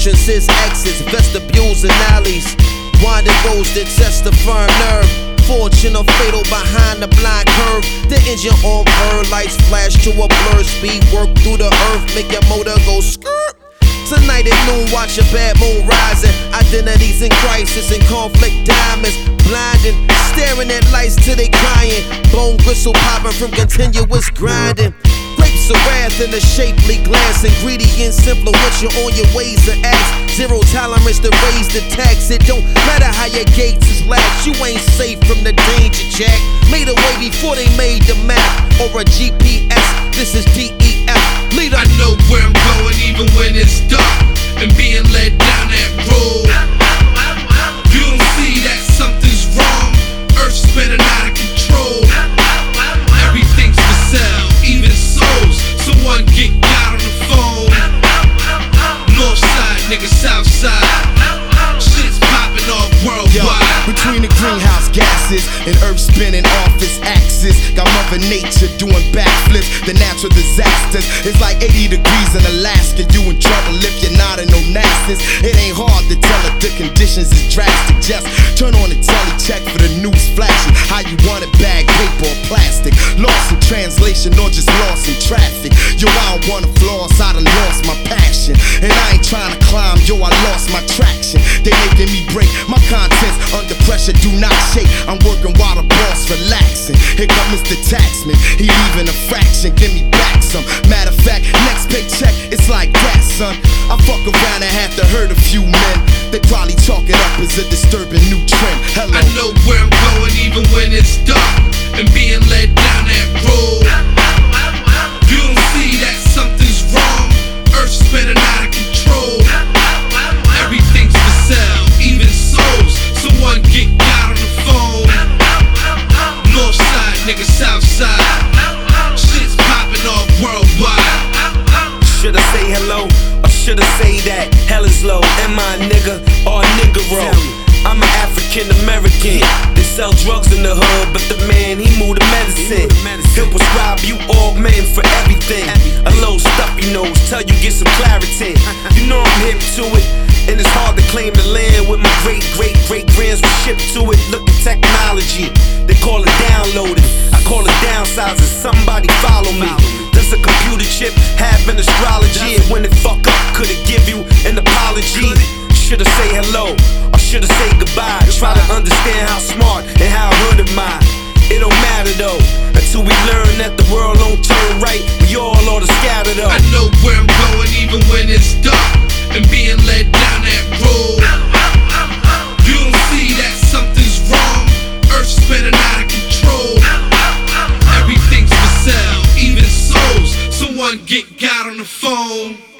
entrances, exits, vestibules, and alleys. Winding roads that test the firm nerve. Fortune or fatal behind the blind curve. The engine on burn, lights flash to a blur. Speed work through the earth, make your motor go skirt. Tonight at noon, watch a bad moon rising. Identities in crisis and conflict diamonds. Blinding, staring at lights till they crying. Bone gristle popping from continuous grinding. Grapes of wrath in a shapely glass. Ingredients influential on your ways to act. Zero tolerance to raise the tax. It don't matter how your gates is latched. You ain't safe from the danger, Jack. Made a way before they made the map or a GPS. This is DEF. Leader. I know where I'm going even when it's dark and being led down that road. You don't see that something's wrong. Earth's spinning out of control. Everything's for sale, even souls. Someone get God on the phone. North side, nigga, south side. Shit's popping off worldwide. Between the greenhouse gases and earth spinning off its axis, got Mother Nature doing backflips. The natural disasters, it's like 80 degrees in Alaska. You in trouble if you're not in no NASA's. It ain't hard to tell if the conditions is drastic. Just turn on the telly, check for the news flashing. How you want it, bag, paper or plastic. Lost in translation or just lost in traffic. Yo, I don't wanna floss, I done lost my passion. And I ain't trying to climb, yo, I lost my traction. They making me break my contents under pressure, do not shake. I'm working while the boss relaxing. Here come Mr. Taxman, he leaving a fraction, give me back some. Matter of fact, next paycheck, it's like that, son. I fuck around and have to hurt a few men. They probably chalk it up as a disturbing new trend. Hello. I know where I'm going even when it's dark and being led down that road. You don't see that something's wrong. Earth's spinning out of control. Everything's for sale, even souls. Someone get God on the phone. North side, nigga, south side. Shit's popping off worldwide. Should I say hello or should I say that hell is low? Am I a nigga or a nigga roll? I'm an African American. They sell drugs in the hood, but the man, he move the medicine. He'll prescribe you augmentin' for everything. A little stuffy nose, tell you get some clarity. You know I'm hip to it, and it's hard to claim the land with my great-great-great-grands were shipped to it. Look at technology, they call it downloading. I call it downsizing, somebody follow me. Does a computer chip have an astrology? And when it fuck up, could it give you an apology? Should I say hello or should I say goodbye? Try to understand how smart and how hood am I. It don't matter though, until we learn that the world don't turn right. We all ought to scatter though. I know where I'm going even when it's dark and being led down that road. You don't see that something's wrong. Earth's spinning out of control. Everything's for sale, even souls. Someone get God on the phone.